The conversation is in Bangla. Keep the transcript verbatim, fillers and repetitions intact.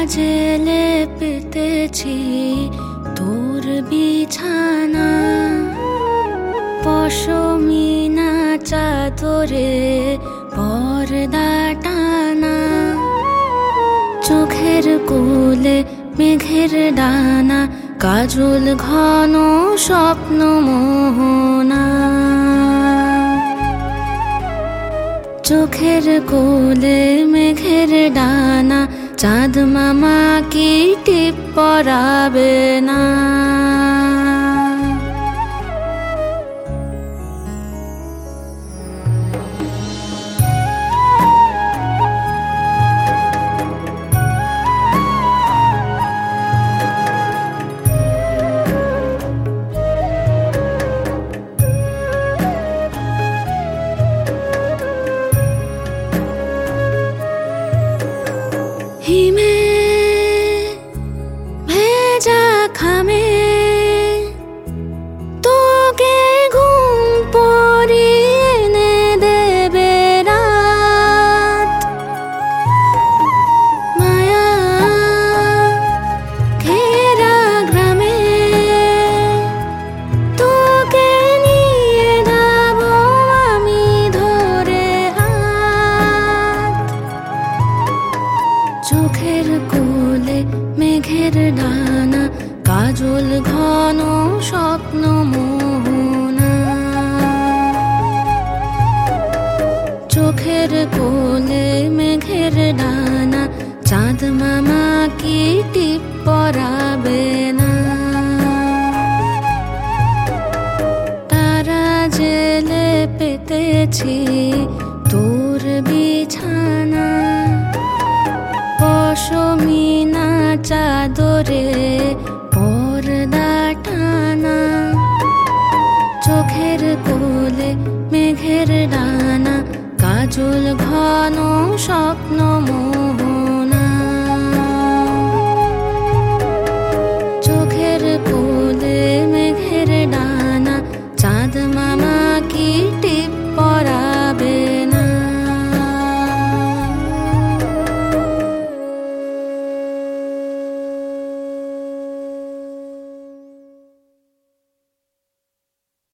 জেলে পেতেছি তোর বিছানা, পশমিনা চাদরে পর্দা টানা। চোখের কোলে মেঘের ডানা, কাজল ঘন স্বপ্ন মোহনা। চোখের কোলে মেঘের ডানা, চাঁদ মামা কি টিপ পরাবে না। হিমে ভেজা খামে তোকে ঘুম পড়িয়ে এনে দেবে রাত। মায়া ঘেরা গ্রামে তোকে নিয়ে যাবো আমি ধরে হাত। চোখের কোলে মেঘের ডানা, কাজল ঘন স্বপ্ন মোহনা। চোখের কোলে মেঘের ডানা, চাঁদ মামা কি টিপ পরাবে না। তারা জেলে পেতেছি তোর বিছানা, পশমিনা চাদরে পর্দা টানা। চোখের কোলে মেঘের ডানা, কাজল ঘন স্বপ্ন মোহনা।